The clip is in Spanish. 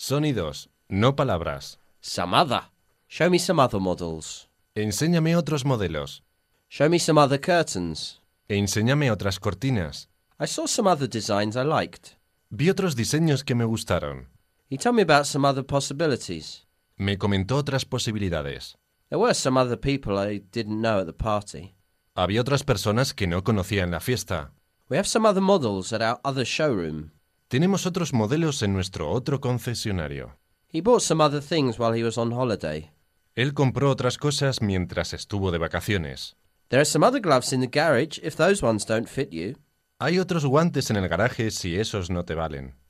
Sonidos, no palabras. Some other. Show me some other models. Enséñame otros modelos. Show me some other curtains. Enséñame otras cortinas. I saw some other designs I liked. Vi otros diseños que me gustaron. He told me about some other possibilities. Me comentó otras posibilidades. There were some other people I didn't know at the party. Había otras personas que no conocía en la fiesta. We have some other models at our other showroom. Tenemos otros modelos en nuestro otro concesionario. He bought some other things while he was on holiday. Él compró otras cosas mientras estuvo de vacaciones. There are some other gloves in the garage if those ones don't fit you. Hay otros guantes en el garaje si esos no te valen.